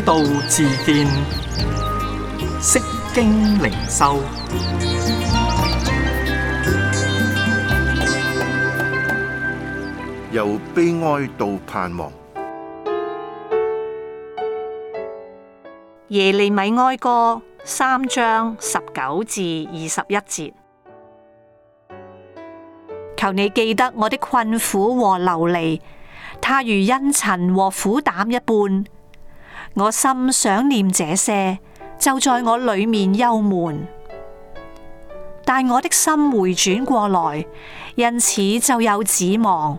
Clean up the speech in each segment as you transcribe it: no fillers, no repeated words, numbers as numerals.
道自見，釋經靈修， 由悲哀到盼望。 耶利米哀歌3章19至21節。求你記得我的困苦和流離，它如茵陳和苦膽一般。我心想念這些，就在我裏面憂悶。但我的心回轉過來，因此就有指望。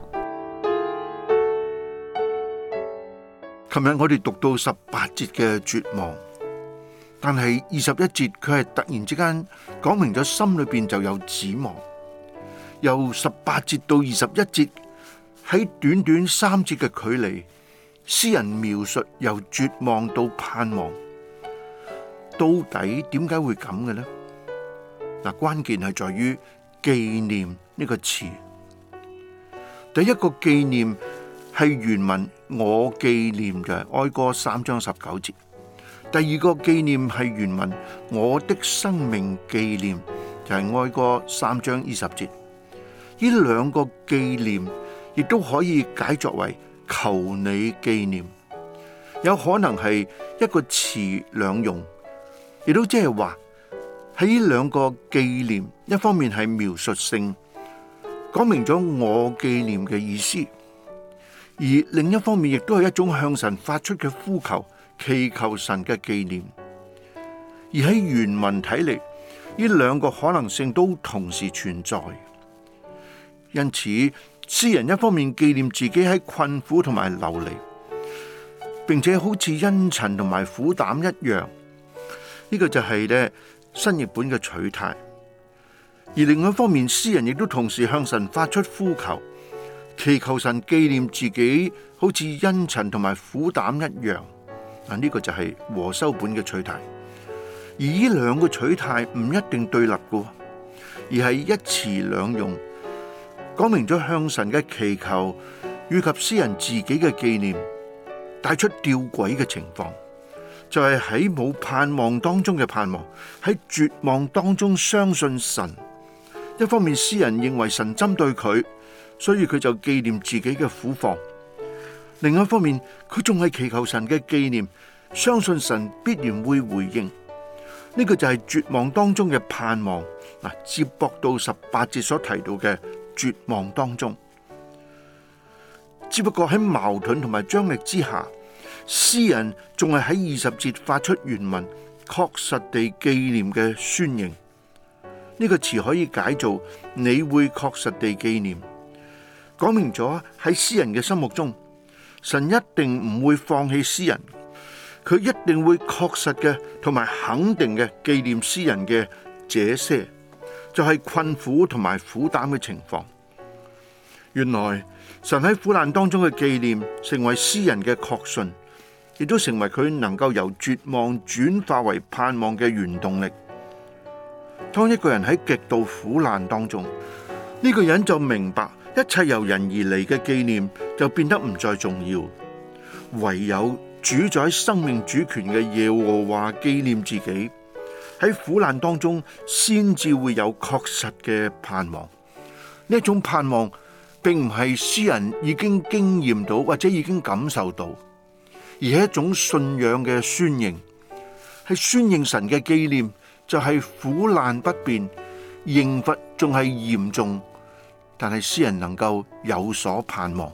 琴日我哋讀到18節嘅絕望，但係21節佢係突然之間講明咗心裏邊就有指望。由18節到21節，喺短短3節嘅距離，詩人描述由絕望到盼望。到底點解會咁嘅呢？嗱，關鍵係在於紀念呢個詞。第一個紀念係原文我紀念嘅哀歌3章19節，第二個紀念係原文我的生命紀念，就係哀歌3章20節。呢兩個紀念亦都可以解作為求你紀念，有可能係一個詞兩用，亦都即係話喺呢兩個紀念，一方面係描述性，講明咗我紀念嘅意思，而另一方面亦都係一種向神發出嘅呼求，祈求神嘅紀念。而喺原文睇嚟，呢兩個可能性都同時存在。因此，詩人一方面紀念自己喺困苦同埋流離，並且好似茵陳同埋苦膽一樣，呢個就係咧新譯本嘅取態。而另一方面，詩人亦都同時向神發出呼求，祈求神紀念自己好似茵陳同埋苦膽一樣。嗱，呢個就係和修本嘅取態。而呢兩個取態唔一定對立嘅，而係一詞兩用。講明咗向神嘅祈求，以及詩人自己嘅紀念，帶出吊詭嘅情況，就係喺冇盼望當中嘅盼望，喺絕望當中相信神。一方面，詩人認為神針對佢，所以佢就紀念自己嘅苦況；另一方面，佢仲係祈求神嘅紀念，相信神必然會回應。呢個就係絕望當中嘅盼望。嗱，接駁到18節所提到嘅絕望當中，只不過喺矛盾同埋張力之下，詩人仲係喺20節發出原文確實地紀念嘅宣認。呢個詞可以解做你會確實地紀念，講明咗喺詩人嘅心目中，神一定唔會放棄詩人，佢一定會確實嘅同埋肯定嘅紀念詩人嘅這些。就係困苦同埋苦膽嘅情況。原來神喺苦難當中嘅紀念，成為詩人嘅確信，亦都成為佢能夠由絕望轉化為盼望嘅原動力。當一個人喺極度苦難當中，呢個人就明白一切由人而嚟嘅紀念就變得唔再重要，唯有主宰生命主權嘅耶和華紀念自己。喺苦難當中，先至會有確實嘅盼望。呢一種盼望，並唔係詩人已經經驗到或者已經感受到，而係一種信仰嘅宣認，係宣認神嘅紀念，就係苦難不變，刑罰仲係嚴重，但係詩人能夠有所盼望。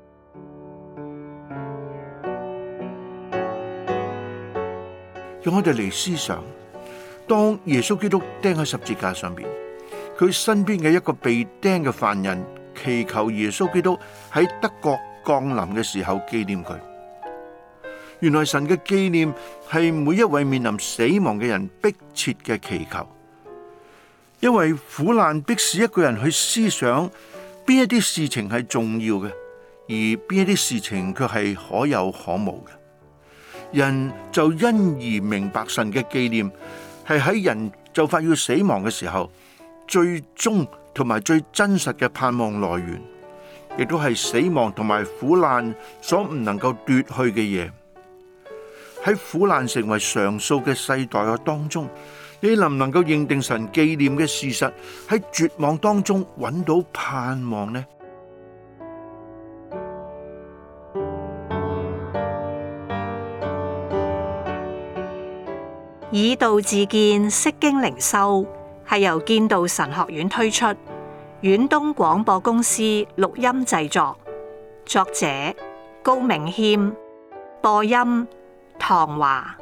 讓我哋嚟思想。當耶穌基督釘喺十字架上邊，佢身邊嘅一個被釘嘅犯人祈求耶穌基督喺德國降臨嘅時候紀念佢。原來神嘅紀念係每一位面臨死亡嘅人迫切嘅祈求，因為苦難迫使一個人去思想邊一啲事情係重要嘅，而邊一啲事情卻係可有可無嘅。人就因而明白神嘅紀念係喺人就快要死亡嘅時候，最終同埋最真實嘅盼望來源，亦都係死亡同埋苦難所唔能夠奪去嘅嘢。 喺苦難成為常數嘅世代嘅當中，你能唔能夠認定神紀念嘅事實，喺絕望當中揾到盼望呢？ 以道自見，釋經靈修係由建道神學院推出，遠東廣播公司錄音製作，作者高銘謙，播音唐華。